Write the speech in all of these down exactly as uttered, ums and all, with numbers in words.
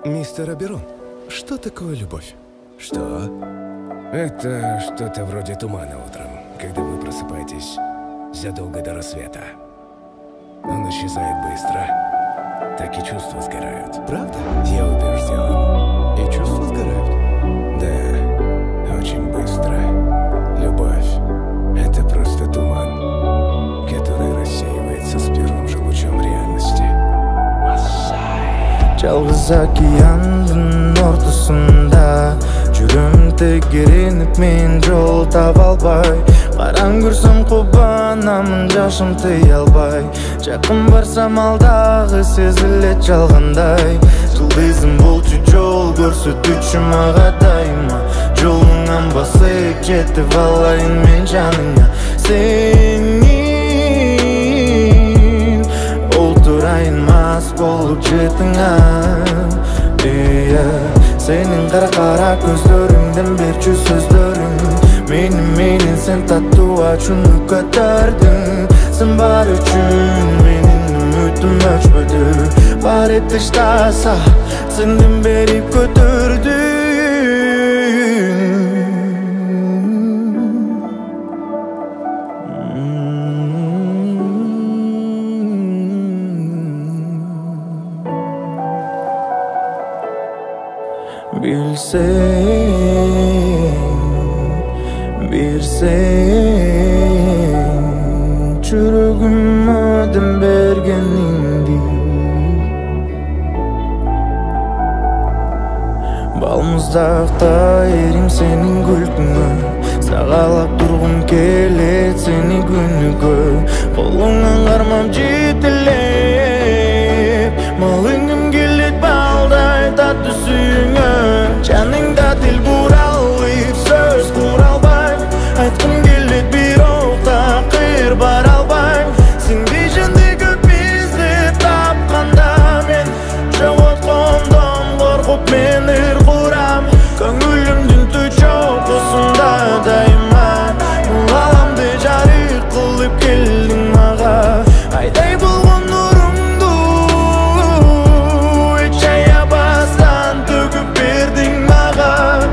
Мистер Аберон, что такое любовь? Что? Это что-то вроде тумана утром, когда вы просыпаетесь задолго до рассвета. Он исчезает быстро, так и чувства сгорают. Правда? Я убежден. И чувства сгорают? Да, очень быстро. Любовь — это просто туман, который рассеивается с первым же лучом реальности. Жалғыз океандың ортасында жүрем тегереніп мен жол таба албай, қараң көрсем қобанамын жашым тыя албай, жақын барсам алдағы сезілет жалғандай. Жұлдызым болчу жол көрсөтүүчү мага дайыма, жолуңан басып жетип алайын мен жаныңа. Сени олтурайын мас болуп жетиңа. Сенин кара-кара көздөрүңдөн берчү сөздөрүң мени менен сен таттуу ачууну көтөрдүң. Сен бар үчүн менин үмүтүм өчпөдү, бар эт таштаса сенден берип көтөрдүң. Bilsem, bilsem Çürüğüme dem bergenindi Balmızdakta erim senin gülküngö, sağalap turgum kelet seni günügö. Kolungan karmam jitilep, malыңым келет балдай татты сүйүңө. Жаныңда тил куралып, сөз кура албайм, айткым келет бирок такыр бара албайм. Сенди жөндөй көп издеп тапканда мен жоготкондон коркуп мен ыр курам. Көңүлүмдүн түчөкусунда дайыма аламды жарык кылып келдиң мага. Айдай болгон нурумду эч аябастан төгүп бердиң мага.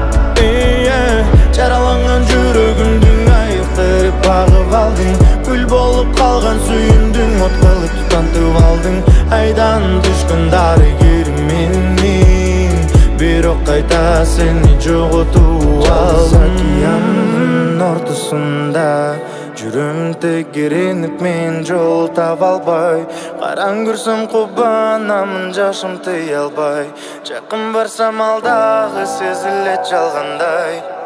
Жараланган жүрөгүмдү айыктырып багып алдың, күл болуп калган сүйүмдүң от кылып тутантып алдың. Айдан түшкөн дарыгерим менин, бирок кайта сени жоготуп алдым. Океандын ортосунда жүрөм тегеренип мен жол таба албай, караң көрсөм кубанамын жашым тыя албай, жакын барсам алдагы сезилет жалгандай.